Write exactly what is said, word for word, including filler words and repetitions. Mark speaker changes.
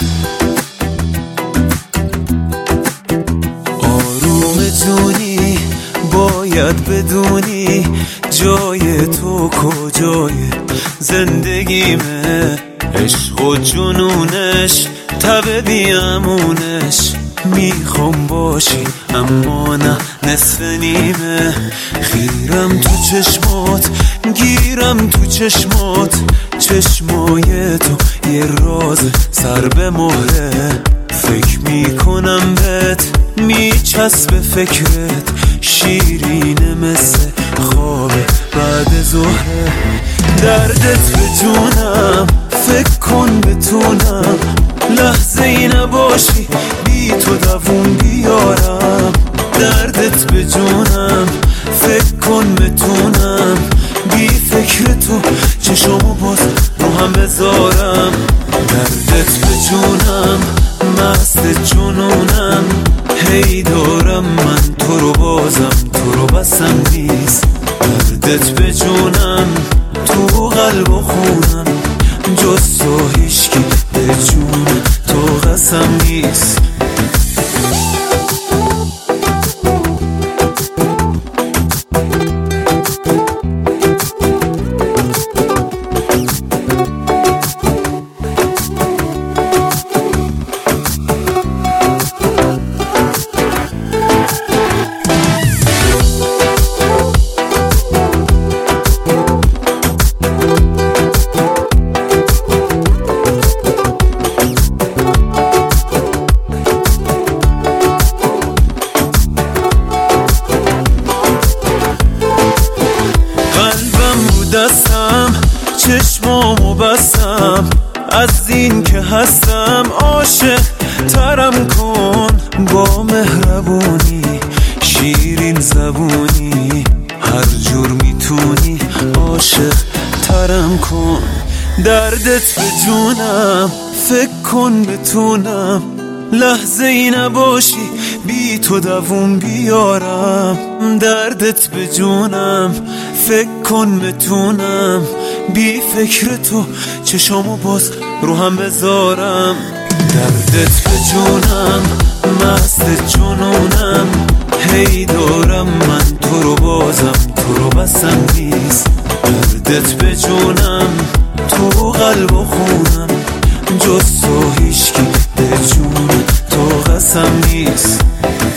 Speaker 1: آروم جونی باید بدونی جای تو کجای زندگیمه، عشق و جنونش تب بیامونش. میخوام باشی اما نه نصف نیمه، خیرم تو چشمات گیرم تو چشمات، چشمای تو یه راز سر به مهره. فکر میکنم بهت میچسبه فکرت، شیرینه مثل خواب بعد ظهره. دردت به جونم فکر کن بتونم لحظه ای نباشی بی تو دووم بیارم. دردت به جونم فکر کن بتونم بی فکر تو چشمو باز رو هم بذارم. دردت به جونم مست جنونم، هی دارم من تو رو بازم تو رو بسم نیست. دردت به جونم تو قلب و خونم، جز تو هیچکی به جون تو قسم نیست. دستم چشمامو بستم، از این که هستم عاشق ترم کن. با مهربونی شیرین زبونی هر جور میتونی عاشق ترم کن. دردت به جونم فکر کن بتونم لحظه ای نباشی بی تو دووم بیارم. دردت به جونم فکر کن بتونم بی فکر تو چشامو باز رو هم بذارم. دردت به جونم مست جنونم، هی دارم من تو رو بازم تو رو بسم نیست. دردت به جونم تو قلب و خونم، جز تو هیچکی به جون تو قسم نیست.